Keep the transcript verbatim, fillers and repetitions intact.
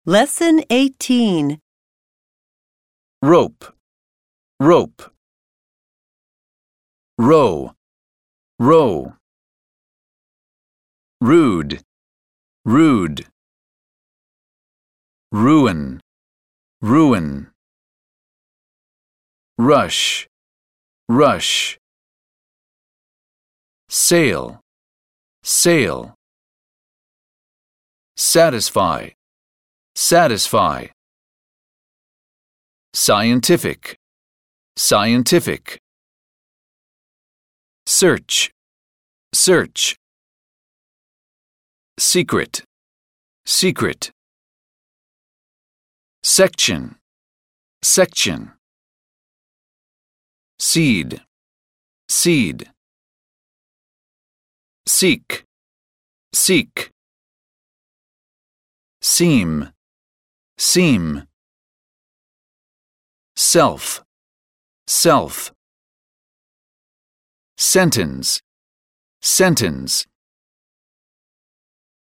Lesson eighteen. Rope, rope. Row, row. Rude, rude. Ruin, ruin. Rush, rush. Sail, sail. Satisfy, satisfy. Scientific, scientific. Search, search. Secret, secret. Section, section. Seed, seed. Seek, seek. Seam, seam. Self, self. Sentence, sentence.